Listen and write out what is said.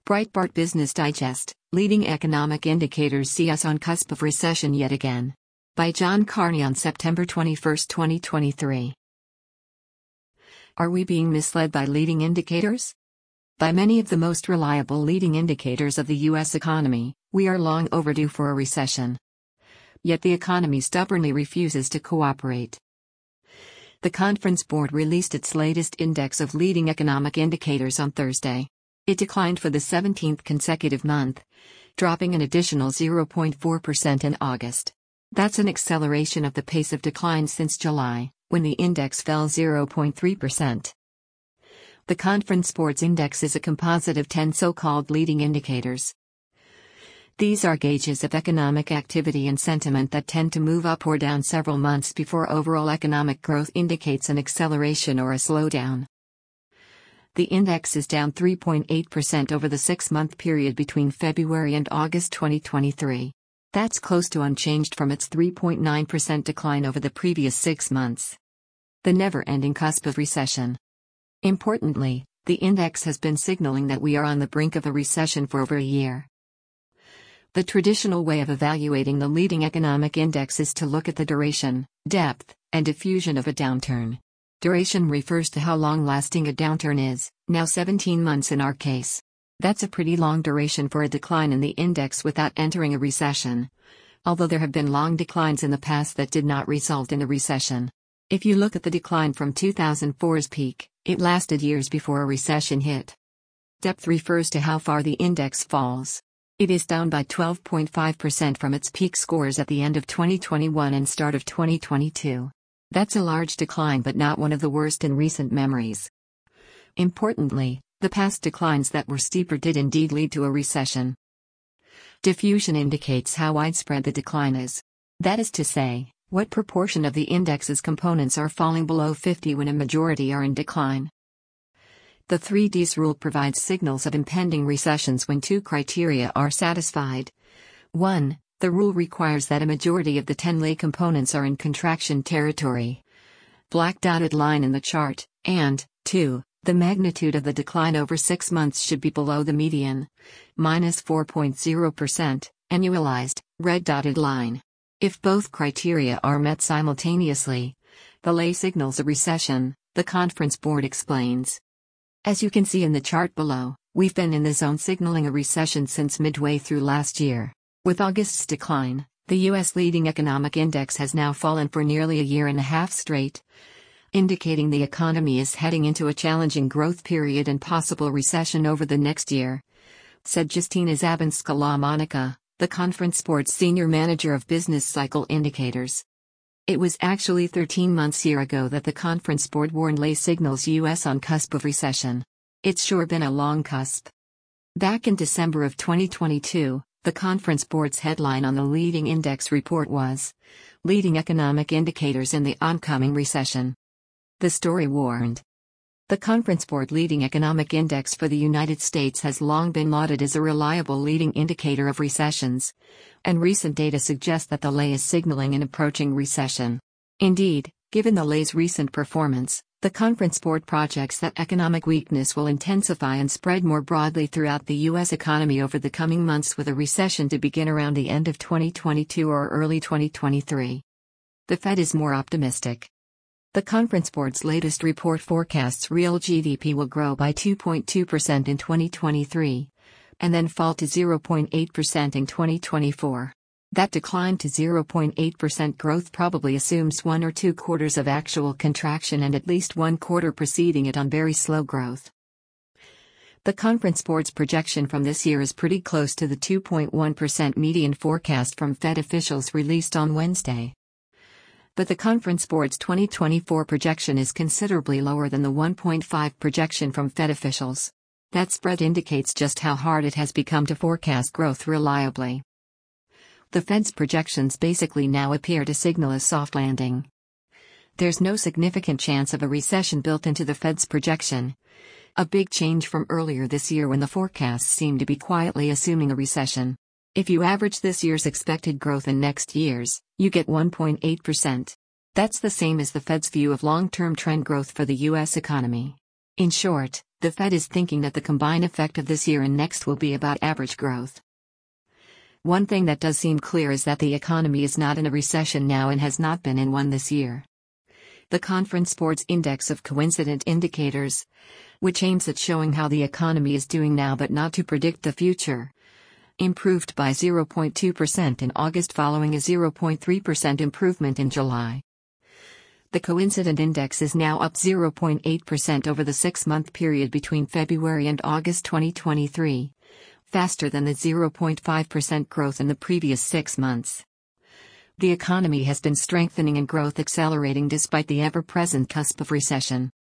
Breitbart Business Digest, leading economic indicators see us on cusp of recession yet again. By John Carney on September 21, 2023. Are we being misled by leading indicators? By many of the most reliable leading indicators of the U.S. economy, we are long overdue for a recession. Yet the economy stubbornly refuses to cooperate. The Conference Board released its latest index of leading economic indicators on Thursday. It declined for the 17th consecutive month, dropping an additional 0.4% in August. That's an acceleration of the pace of decline since July, when the index fell 0.3%. The Conference Board's index is a composite of 10 so-called leading indicators. These are gauges of economic activity and sentiment that tend to move up or down several months before overall economic growth indicates an acceleration or a slowdown. The index is down 3.8% over the 6-month period between February and August 2023. That's close to unchanged from its 3.9% decline over the previous 6 months. The never-ending cusp of recession. Importantly, the index has been signaling that we are on the brink of a recession for over a year. The traditional way of evaluating the leading economic index is to look at the duration, depth, and diffusion of a downturn. Duration refers to how long-lasting a downturn is, now 17 months in our case. That's a pretty long duration for a decline in the index without entering a recession, although there have been long declines in the past that did not result in a recession. If you look at the decline from 2004's peak, it lasted years before a recession hit. Depth refers to how far the index falls. It is down by 12.5% from its peak scores at the end of 2021 and start of 2022. That's a large decline but not one of the worst in recent memories. Importantly, the past declines that were steeper did indeed lead to a recession. Diffusion indicates how widespread the decline is. That is to say, what proportion of the index's components are falling below 50 when a majority are in decline. The 3Ds rule provides signals of impending recessions when 2 criteria are satisfied. 1. The rule requires that a majority of the 10 lay components are in contraction territory. Black dotted line in the chart, and 2. The magnitude of the decline over 6 months should be below the median, -4.0%, annualized, red dotted line. If both criteria are met simultaneously, the lay signals a recession, the Conference Board explains. As you can see in the chart below, we've been in the zone signaling a recession since midway through last year. With August's decline, the U.S. leading economic index has now fallen for nearly a year and a half straight, indicating the economy is heading into a challenging growth period and possible recession over the next year, said Justina Zabanska-Lamonica, the Conference Board's senior manager of business cycle indicators. It was actually 13 months year ago that the Conference Board warned lay signals U.S. on cusp of recession. It's sure been a long cusp. Back in December of 2022, the Conference Board's headline on the leading index report was, "Leading Economic Indicators in the Oncoming Recession." The story warned. The Conference Board Leading Economic Index for the United States has long been lauded as a reliable leading indicator of recessions, and recent data suggest that the lay is signaling an approaching recession. Indeed, given the lay's recent performance, the Conference Board projects that economic weakness will intensify and spread more broadly throughout the U.S. economy over the coming months, with a recession to begin around the end of 2022 or early 2023. The Fed is more optimistic. The Conference Board's latest report forecasts real GDP will grow by 2.2% in 2023, and then fall to 0.8% in 2024. That decline to 0.8% growth probably assumes 1 or 2 quarters of actual contraction and at least 1 quarter preceding it on very slow growth. The Conference Board's projection from this year is pretty close to the 2.1% median forecast from Fed officials released on Wednesday. But the Conference Board's 2024 projection is considerably lower than the 1.5% projection from Fed officials. That spread indicates just how hard it has become to forecast growth reliably. The Fed's projections basically now appear to signal a soft landing. There's no significant chance of a recession built into the Fed's projection, a big change from earlier this year when the forecasts seemed to be quietly assuming a recession. If you average this year's expected growth in next year's, you get 1.8%. That's the same as the Fed's view of long-term trend growth for the U.S. economy. In short, the Fed is thinking that the combined effect of this year and next will be about average growth. One thing that does seem clear is that the economy is not in a recession now and has not been in one this year. The Conference Board's Index of Coincident Indicators, which aims at showing how the economy is doing now but not to predict the future, improved by 0.2% in August following a 0.3% improvement in July. The coincident index is now up 0.8% over the 6-month period between February and August 2023, faster than the 0.5% growth in the previous 6 months. The economy has been strengthening and growth accelerating despite the ever-present cusp of recession.